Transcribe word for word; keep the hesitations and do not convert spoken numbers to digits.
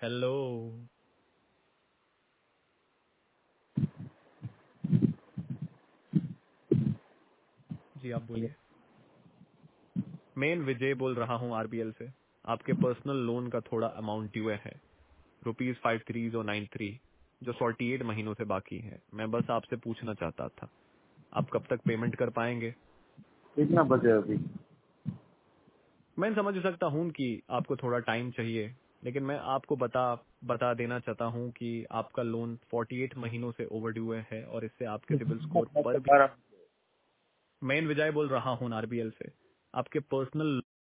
Hello. जी आप बोलिए। मैं विजय बोल रहा हूँ आरबीएल से। आपके पर्सनल लोन का थोड़ा अमाउंट ड्यू है, rupees five three zero nine three, जो फोर्टी एट महीनों से बाकी है। मैं बस आपसे पूछना चाहता था, आप कब तक पेमेंट कर पाएंगे? कितना बचे अभी? मैं समझ सकता हूँ कि आपको थोड़ा टाइम चाहिए, लेकिन मैं आपको बता बता देना चाहता हूँ कि आपका लोन फोर्टी एट महीनों से ओवर ड्यू है और इससे आपके सिविल स्कोर पर भी। बारह। मैं विजय बोल रहा हूँ आरबीएल से। आपके पर्सनल